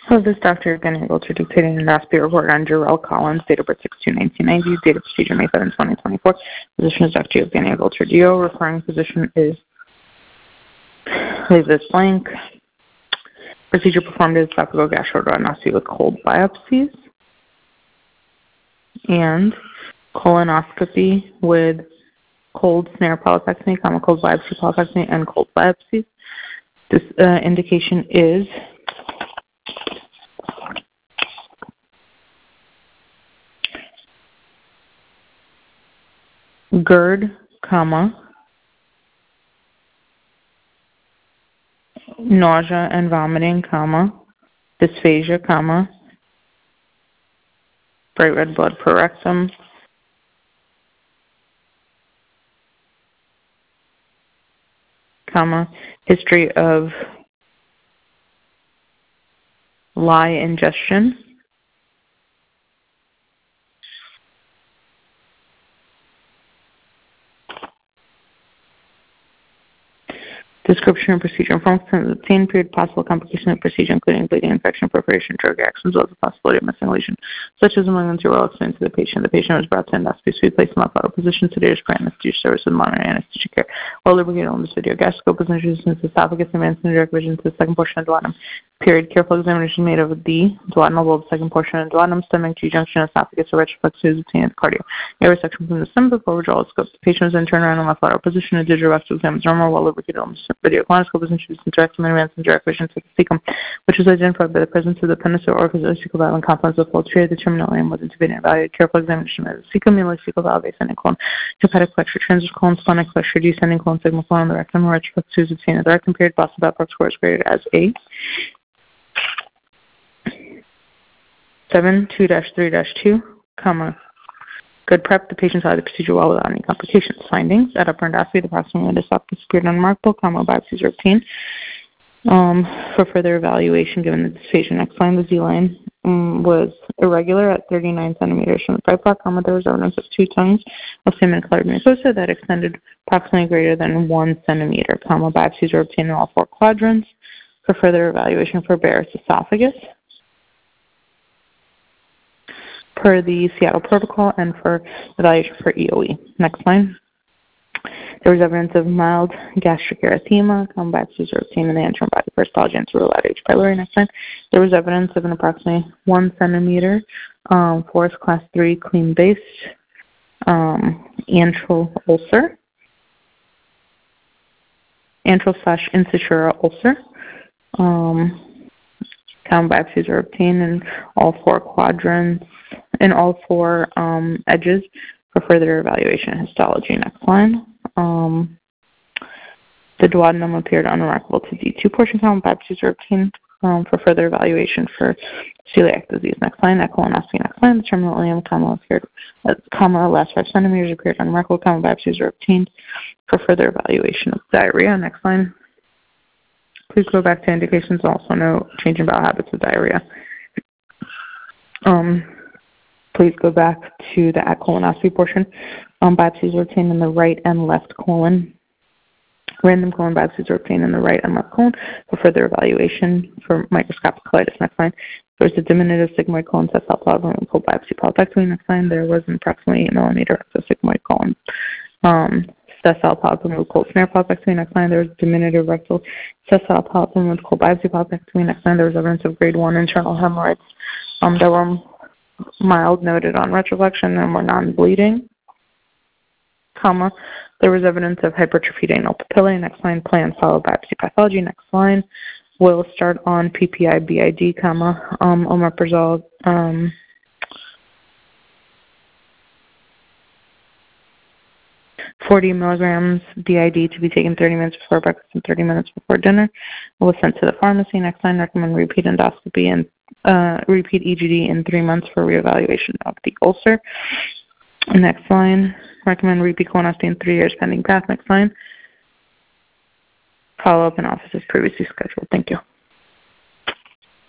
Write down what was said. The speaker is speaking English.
Of this Dr. Agoniagolter dictating endoscopy report on Jarrell Collins, date of birth 6/2/1990, date of procedure May 7, 2024. Physician is Dr. Agoniagolter DO. Referring physician is, leave this blank. Procedure performed is esophageal gastroduodenoscopy with cold biopsies and colonoscopy with cold snare polypectomy, cold biopsy polypectomy, and cold biopsies. This indication is GERD, nausea and vomiting, dysphagia, bright red blood per rectum, history of lye ingestion, description of procedure informs the obtained period, possible complication of procedure, including bleeding, infection, perforation, drug reactions, as well as the possibility of missing lesion, such as among the well explained to the patient. The patient was brought to endoscopy suite, placed in left lateral position, sedated for anesthesia service with monitoring anesthesia care. While lubricated on this video, gastroscope was introduced into the esophagus, advanced in direct vision to the second portion of the duodenum. Period. Careful examination made of the duodenal bulb, second portion of the duodenum, stomach, G-junction, esophagus, or retroflex is obtained at the cardio. Air section from the stomach before withdrawal scope. The patient was then turned around in left lateral position. A digital rectal exam was normal, while lubricated on the video. Colonoscope was introduced into rectum and advanced in direct vision to the cecum, which was identified by the presence of the penis or orifice of the cecal valve and confluence of flow treated. The terminal aim was intubated and evaluated. Careful examination of the cecum, cecal valve, ascending colon, hepatic flexure, transverse colon, splenic flexure, descending colon, sigmoid colon, the rectum, or retroflex is obtained at the rectum. Period. Boston Babcock score is graded as a 7-2-3-2, good prep. The patient saw the procedure well without any complications. Findings: at upper endoscopy, the proximal endoscopic appeared unremarkable. Biopsies are obtained for further evaluation given the dysphagia. Next line, the Z line was irregular at 39 centimeters from the right block. There was evidence of 2 tongues of salmon colored mucosa that extended approximately greater than 1 centimeter. Biopsies were obtained in all 4 quadrants for further evaluation for Barrett's esophagus, per the Seattle protocol, and for evaluation for EOE. Next line. There was evidence of mild gastric erythema. Biopsies were obtained in the anterior body for histology and through H. pylori. Next line. There was evidence of an approximately 1 centimeter fourth class 3 clean-based antral ulcer, antral/incisura ulcer. Biopsies were obtained in all 4 quadrants, in all 4 edges for further evaluation and histology. Next line. The duodenum appeared unremarkable to D2 portion. Biopsies were obtained for further evaluation for celiac disease. Next line. Colonoscopy. Next line. The terminal ileum, appeared, last 5 centimeters appeared unremarkable. Biopsies were obtained for further evaluation of diarrhea. Next line. Please go back to indications. Also note change in bowel habits of diarrhea. Please go back to the colonoscopy portion. Biopsies were obtained in the right and left colon. Random colon biopsies were obtained in the right and left colon for further evaluation for microscopic colitis. Next line. There was a diminutive sigmoid colon sessile polyp and cold biopsy polypectomy. Next line. There was an approximately 8 millimeter sigmoid colon sessile polyp with cold snare polypectomy. Next line. There was diminutive rectal sessile polyp with cold biopsy polypectomy. Next line. There was evidence of grade 1 internal hemorrhoids that were mild, noted on retroflexion, and were non-bleeding. There was evidence of hypertrophied anal papillae. Next line. Plan followed biopsy pathology. Next line. Will start on PPI BID, omeprazole, 40 milligrams BID to be taken 30 minutes before breakfast and 30 minutes before dinner. It was sent to the pharmacy. Next line. Recommend repeat endoscopy and repeat EGD in 3 months for reevaluation of the ulcer. Next line. Recommend repeat colonoscopy in 3 years pending path. Next line. Follow up in office as previously scheduled. Thank you.